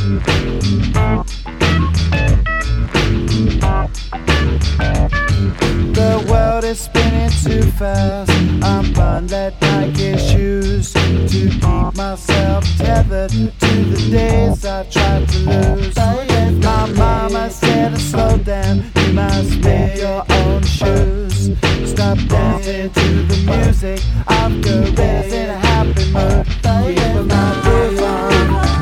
The world is spinning too fast. I'm buying Nike shoes to keep myself tethered to the days I tried to lose. My mama said to slow down, you must make your own shoes. Stop dancing to the music of gorillas in a happy mood. Keep my groove on.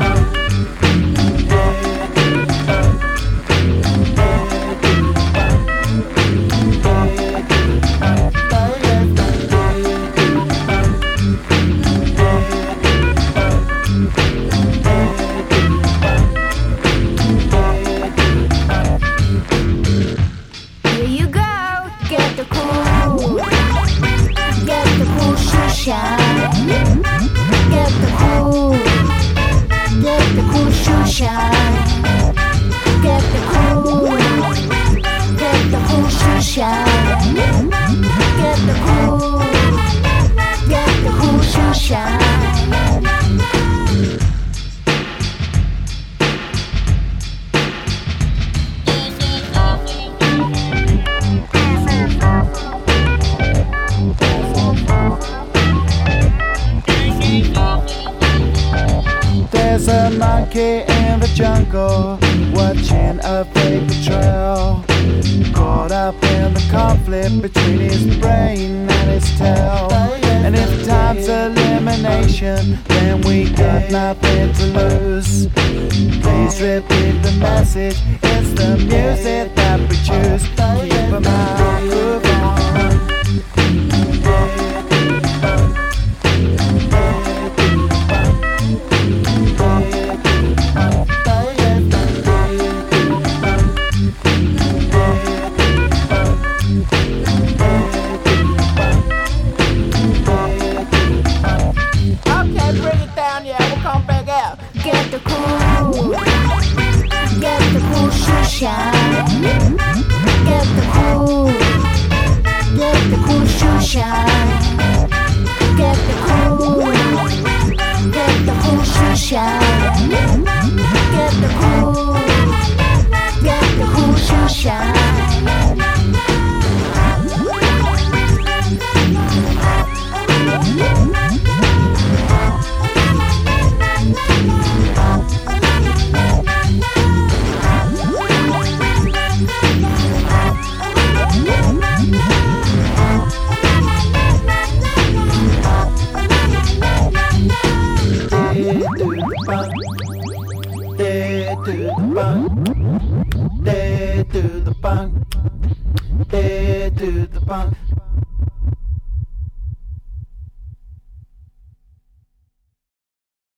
There's a monkey in the jungle, watching a paper trail, caught up in the conflict between his brain and his tail. And if time's elimination, then we got nothing to lose. Please repeat the message, it's the music that we choose. Keep 'em out, groove on. Get the cool shoe shine. Get the cool shoe shine. Get the cool shoe shine. Get the cool shoe shine. They do the bunk.